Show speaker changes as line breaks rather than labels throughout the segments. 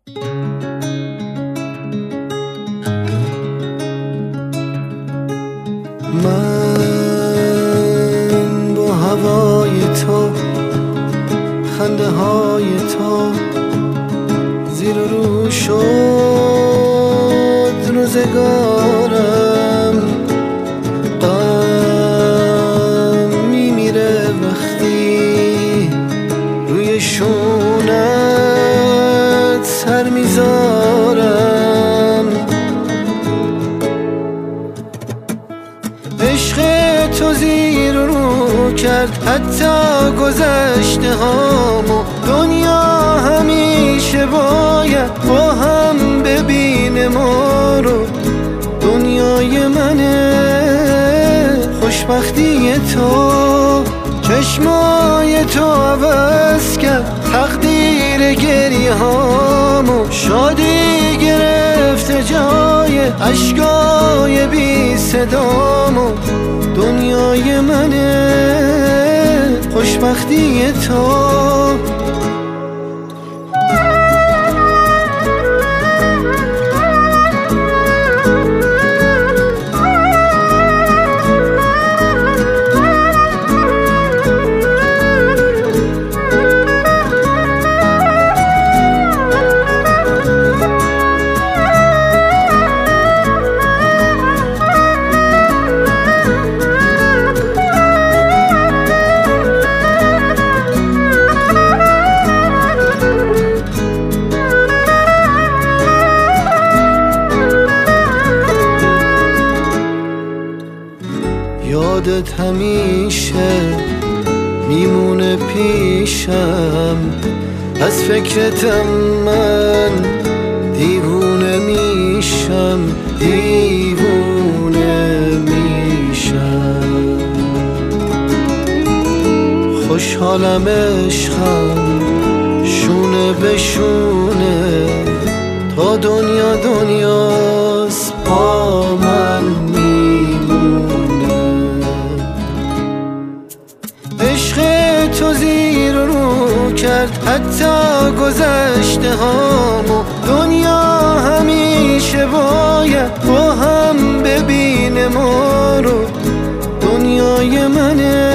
من با هوای تو، خنده های تو زیر و رو شد روزگارم. غم میمیره وقتی روی شونت سر میذارم. عشق تو زیر و رو کرد حتی گذشته هامو. دنیا همیشه باید با هم ببینه ما رو. دنیای منه خوشبختی تو، چشمای تو عوض کرد تقدیر گریه هامو. شادی گرفته جای اشکای بی صدامو. دنیای منه خوشبختی تو. یادت همیشه میمونه پیشم، از فکرتم من دیوونه میشم، دیوونه میشم. خوشحالم عشقم شونه به شونه، تا دنیا دنیاست با من تو زیر و رو کرد حتی گذشته هامو. دنیا همیشه باید با هم ببینه ما رو. دنیای منه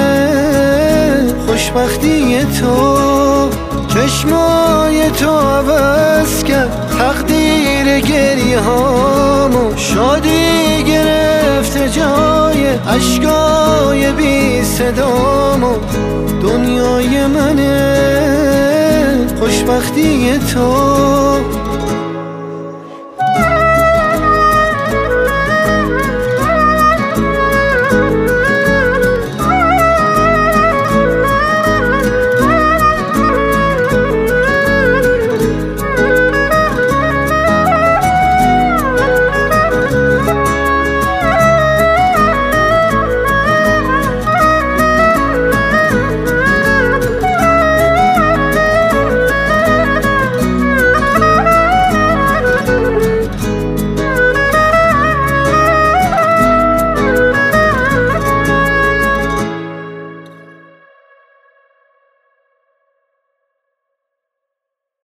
خوشبختی تو، چشمای تو عوض کرد تقدیر گریه هامو. شادی گرفته جای اشکای بی صدامو. دنیای منه خوشبختی تو.